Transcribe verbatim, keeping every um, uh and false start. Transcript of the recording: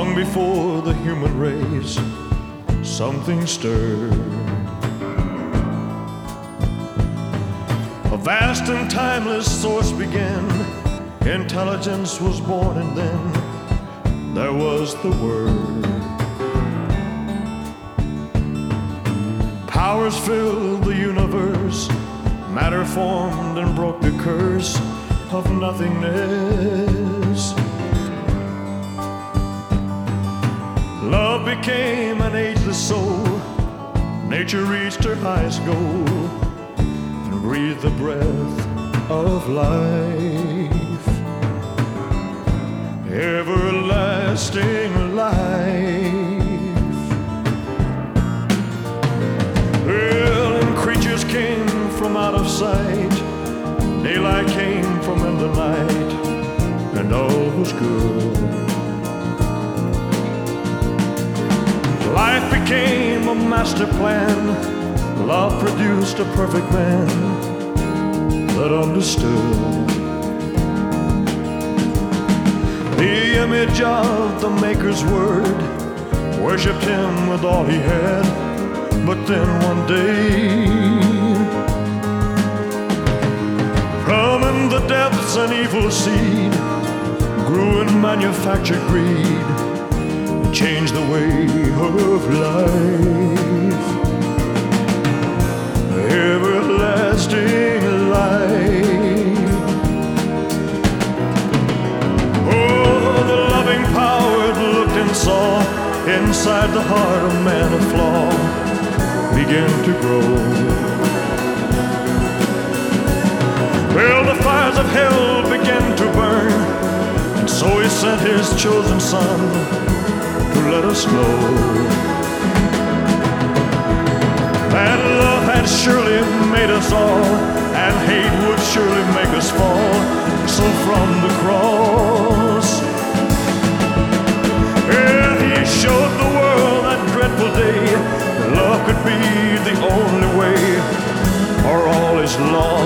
Long before the human race, something stirred. A vast and timeless source began. Intelligence was born, and then there was the Word. Powers filled the universe. Matter formed and broke the curse of nothingness. Love became an ageless soul. Nature reached her highest goal and breathed the breath of life, everlasting life. Well, and creatures came from out of sight. Daylight came from in the night, and all was good. Life became a master plan. Love produced a perfect man that understood. The image of the Maker's word worshipped him with all he had. But then one day, from in the depths an evil seed grew in manufactured greed, changed the way of life, everlasting life. Oh, the loving power looked and saw inside the heart of man a flaw began to grow. Well, the fires of hell began to burn, and so he sent his chosen son to let us know that love had surely made us all, and hate would surely make us fall. So from the cross, yeah, he showed the world that dreadful day love could be the only way, or all is lost.